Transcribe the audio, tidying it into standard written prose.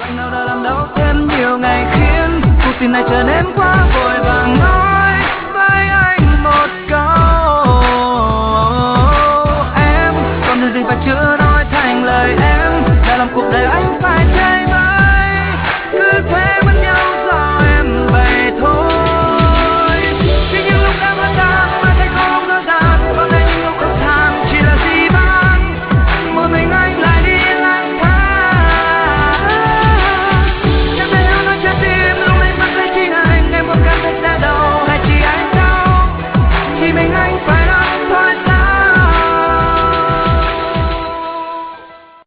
nào đã làm đau thêm nhiều ngày khiến cuộc tình này trở nên quá